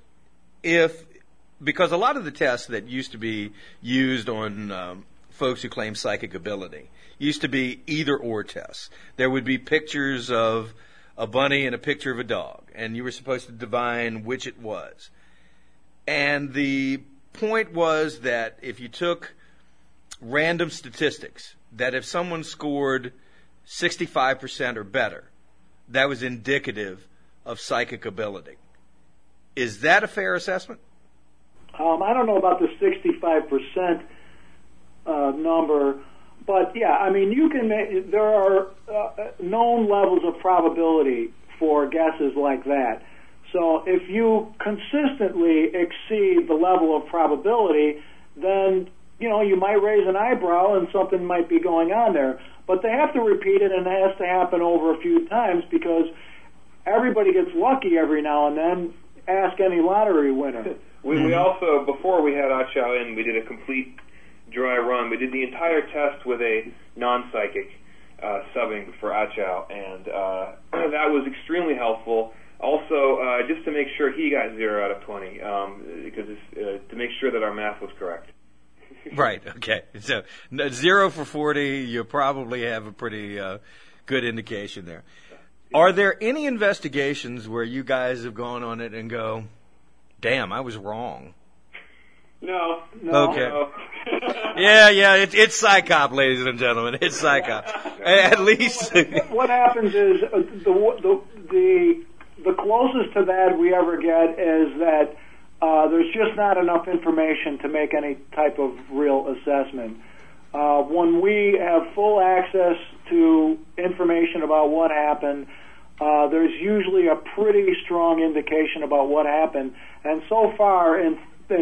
Speaker 1: because a lot of the tests that used to be used on folks who claim psychic ability used to be either-or tests. There would be pictures of a bunny and a picture of a dog, and you were supposed to divine which it was. And the point was that if you took random statistics, that if someone scored 65% or better, that was indicative of psychic ability. Is that a fair assessment?
Speaker 4: I don't know about the 65% number, but yeah, I mean, there are known levels of probability for guesses like that. So if you consistently exceed the level of probability, then, you might raise an eyebrow and something might be going on there. But they have to repeat it, and it has to happen over a few times because everybody gets lucky every now and then. Ask any lottery winner.
Speaker 3: We also, before we had Ah-Chow in, we did a complete dry run. We did the entire test with a non-psychic subbing for Ah-Chow, and that was extremely helpful. Also, just to make sure he got 0 out of 20, because to make sure that our math was correct.
Speaker 1: Right, okay. So 0 for 40, you probably have a pretty good indication there. Are there any investigations where you guys have gone on it and go, damn, I was wrong?
Speaker 2: No.
Speaker 1: Okay.
Speaker 2: No.
Speaker 1: Yeah, it's Psychop, ladies and gentlemen. It's Psychop. At least.
Speaker 4: What happens is the closest to that we ever get is that there's just not enough information to make any type of real assessment. When we have full access to information about what happened, there's usually a pretty strong indication about what happened. And so far, in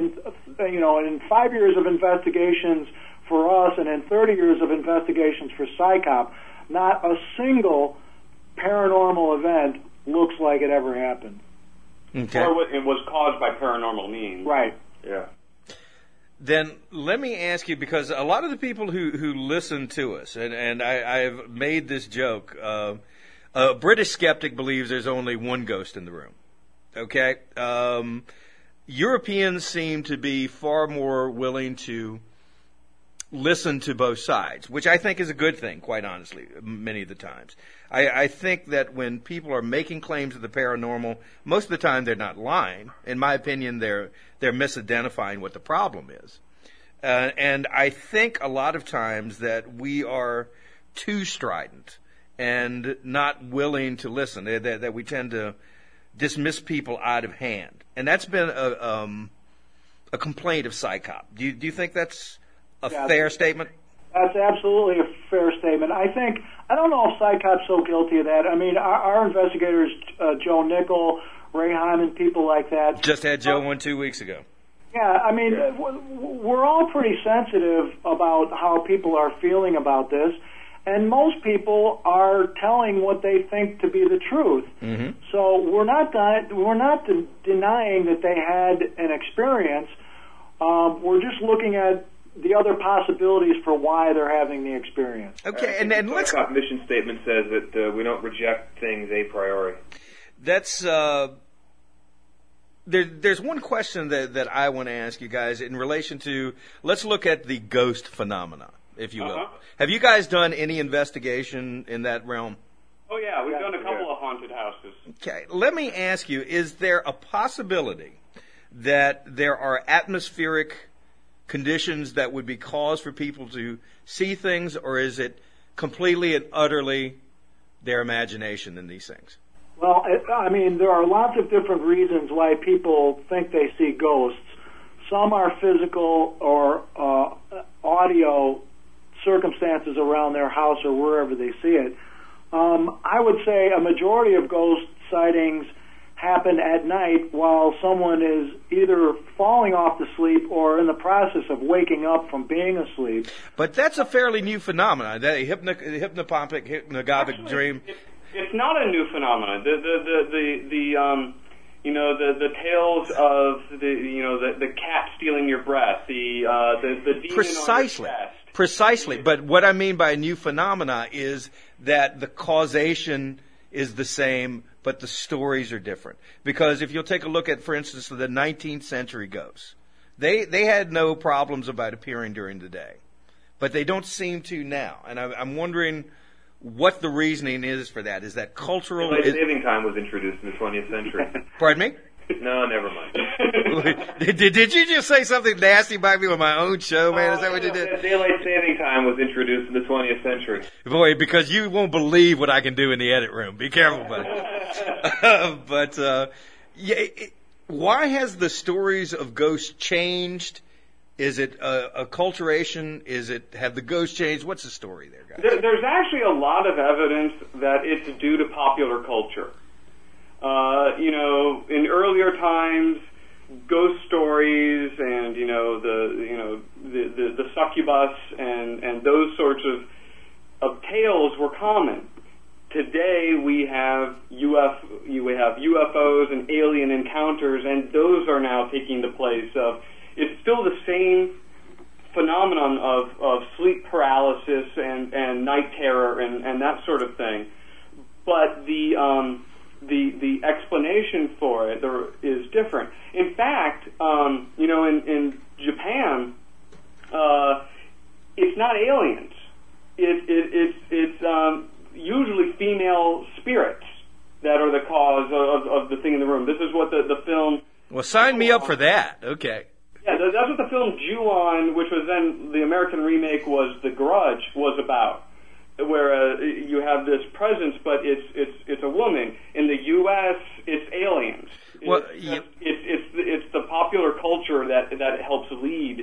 Speaker 4: 5 years of investigations for us and in 30 years of investigations for Psychop, not a single paranormal event looks like it ever happened.
Speaker 1: Okay.
Speaker 2: Or it was caused by paranormal means.
Speaker 4: Right.
Speaker 3: Yeah.
Speaker 1: Then let me ask you, because a lot of the people who listen to us, and I've made this joke, a British skeptic believes there's only one ghost in the room. Okay? Europeans seem to be far more willing to listen to both sides, which I think is a good thing, quite honestly, many of the times. I think that when people are making claims of the paranormal, most of the time they're not lying. In my opinion, they're misidentifying what the problem is. And I think a lot of times that we are too strident and not willing to listen, that we tend to dismiss people out of hand. And that's been a complaint of Psychop. Do you think that's a fair statement?
Speaker 4: That's absolutely a fair statement. I don't know if Psychop's so guilty of that. I mean, our investigators, Joe Nickel, Ray Hyman, people like that.
Speaker 1: Just had Joe on 2 weeks ago.
Speaker 4: Yeah, I mean, we're all pretty sensitive about how people are feeling about this, and most people are telling what they think to be the truth. Mm-hmm. So we're not denying that they had an experience. We're just looking at the other possibilities for why they're having the experience.
Speaker 1: Okay, and let's.
Speaker 3: Our mission statement says that we don't reject things a priori.
Speaker 1: That's there's one question that I want to ask you guys in relation to. Let's look at the ghost phenomena, if you will. Uh-huh. Have you guys done any investigation in that realm?
Speaker 2: Oh yeah, we've done a couple of haunted houses.
Speaker 1: Okay, let me ask you: is there a possibility that there are atmospheric conditions that would be cause for people to see things, or is it completely and utterly their imagination in these things?
Speaker 4: Well, there are lots of different reasons why people think they see ghosts. Some are physical or audio circumstances around their house or wherever they see it. I would say a majority of ghost sightings happen at night while someone is either falling off to sleep or in the process of waking up from being asleep.
Speaker 1: But that's a fairly new phenomenon, that hypnagogic dream.
Speaker 2: It's not a new phenomenon. The tales of the cat stealing your breath, the demon
Speaker 1: Precisely.
Speaker 2: on your chest.
Speaker 1: Precisely. But what I mean by new phenomena is that the causation is the same, but the stories are different. Because if you'll take a look at, for instance, the 19th century ghosts, they had no problems about appearing during the day. But they don't seem to now. And I'm wondering what the reasoning is for that. Is that cultural?
Speaker 3: Daylight saving time was introduced in the 20th century.
Speaker 1: Pardon me?
Speaker 3: No, never mind.
Speaker 1: Did you just say something nasty about me on my own show, man? Is that what you did?
Speaker 3: Daylight saving time was introduced in the 20th century.
Speaker 1: Boy, because you won't believe what I can do in the edit room. Be careful, buddy. Why has the stories of ghosts changed? Is it acculturation? Have the ghosts changed? What's the story there, guys?
Speaker 2: There's actually a lot of evidence that it's due to popular culture. In earlier times, ghost stories and the succubus and those sorts of tales were common. Today we have UFOs and alien encounters, and those are now taking the place of. It's still the same phenomenon of sleep paralysis and night terror and that sort of thing, but the explanation for it is different. In fact, in Japan, it's not aliens. It's usually female spirits that are the cause of the thing in the room. This is what the film.
Speaker 1: Well, sign me up for that. Okay.
Speaker 2: Yeah, that's what the film Ju-on, which was then the American remake was The Grudge, was about. Where you have this presence, but it's a woman. In the U.S., it's aliens.
Speaker 1: Well,
Speaker 2: it's the popular culture that helps lead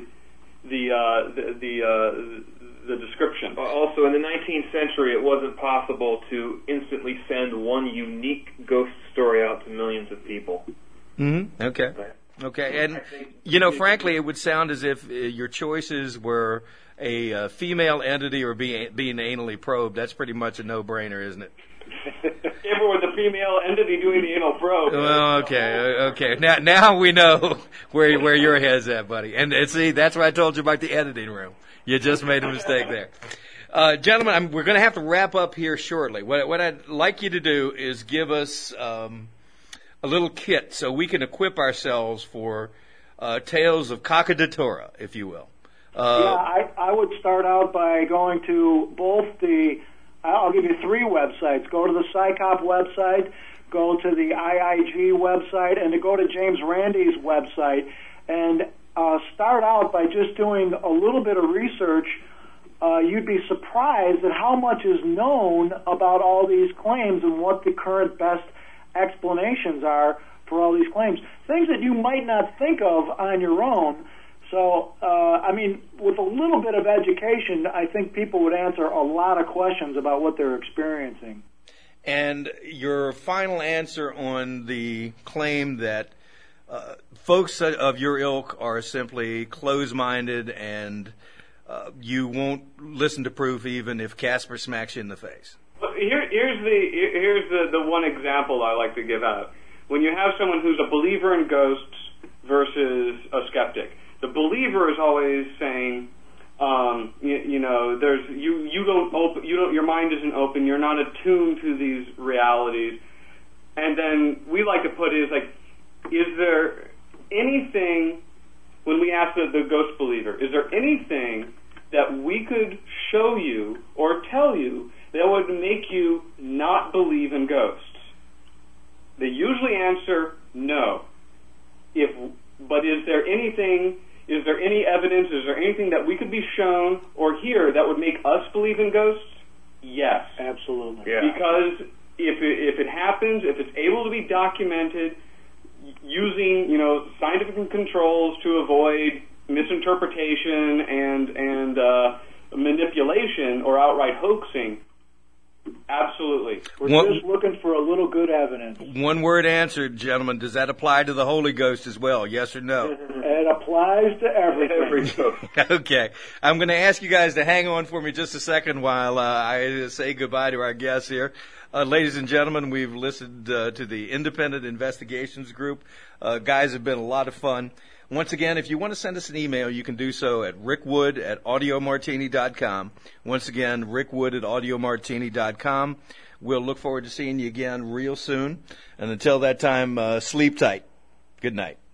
Speaker 2: the description.
Speaker 3: Also, in the 19th century, it wasn't possible to instantly send one unique ghost story out to millions of people.
Speaker 1: Mm-hmm. Okay. Right. Okay, and frankly, it would sound as if your choices were a female entity or being anally probed. That's pretty much a no-brainer, isn't it?
Speaker 2: If it was a female entity doing the anal probe.
Speaker 1: Well, okay. Now we know where your head's at, buddy. And see, that's what I told you about the editing room. You just made a mistake there. Gentlemen, we're going to have to wrap up here shortly. What I'd like you to do is give us a little kit so we can equip ourselves for tales of Cacciatora, if you will.
Speaker 4: I would start out by going to both I'll give you 3 websites. Go to the PsyCop website, go to the IIG website, and to go to James Randi's website. And start out by just doing a little bit of research. You'd be surprised at how much is known about all these claims and what the current best explanations are for all these claims. Things that you might not think of on your own. So, with a little bit of education, I think people would answer a lot of questions about what they're experiencing.
Speaker 1: And your final answer on the claim that folks of your ilk are simply close-minded and you won't listen to proof even if Casper smacks you in the face.
Speaker 2: Here's the one example I like to give out. When you have someone who's a believer in ghosts versus a skeptic, the believer is always saying, your mind isn't open, you're not attuned to these realities. And then we like to put it as like, is there anything, when we ask the ghost believer, is there anything that we could show you or tell you that would make you not believe in ghosts? They usually answer no. But is there any evidence, is there anything that we could be shown or hear that would make us believe in ghosts? Yes.
Speaker 4: Absolutely.
Speaker 3: Yeah.
Speaker 2: Because if it happens, if it's able to be documented using, scientific controls to avoid misinterpretation and manipulation or outright hoaxing, absolutely.
Speaker 4: We're just looking for a little good evidence.
Speaker 1: One word answer, gentlemen. Does that apply to the Holy Ghost as well? Yes or no?
Speaker 4: It applies to everything.
Speaker 1: Okay. I'm going to ask you guys to hang on for me just a second while I say goodbye to our guests here. Ladies and gentlemen, we've listened to the Independent Investigations Group. Guys have been a lot of fun. Once again, if you want to send us an email, you can do so at rickwood@audiomartini.com. Once again, rickwood@audiomartini.com. We'll look forward to seeing you again real soon. And until that time, sleep tight. Good night.